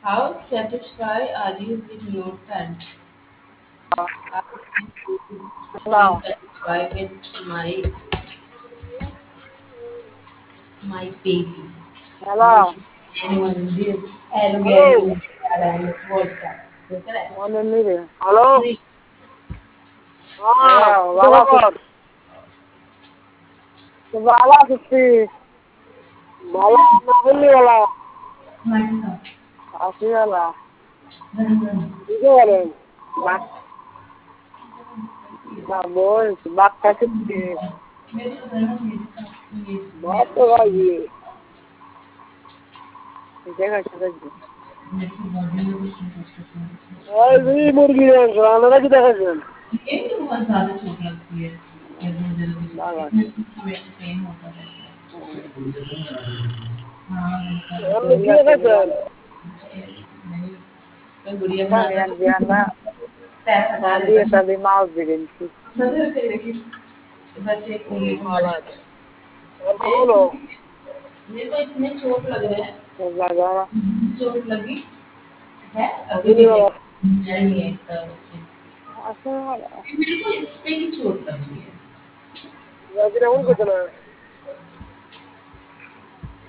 How satisfied are you with Note 10? Are you fully Hello. satisfied with my baby? How Hello. anyone this and get Hello. to and WhatsApp. Look at Morning, meeting. Hello. that. Hello. Bala Kut. Bala Kutti. Bala Nabili wala. Asi wala. Ike wala. Bak. Baboy. Bak kakitti. Bak to gaji. Ike kakitti. Ay, भी मुर्गी है खाना ना किधर है जन ये भी तो बहुत ज्यादा चोट लगती है या बहुत जल्दी बाला इसमें उसकी वजह से पेन होता रहता है। हाँ हम किधर है जन नहीं तो गुड़िया kan बनाता yang तो diana पैर हटा tadi देता tadi mau bikin sih नजर से लेकिन बच्चे को ये malah मेरे kamu loh मेरे को इतने चोट लग रहे हैं bagaimana चोट लगी है अभी ini भी loh नहीं है इसका बच्चे asal मेरे को इस पे ही चोट लगी है lagi namun ke sana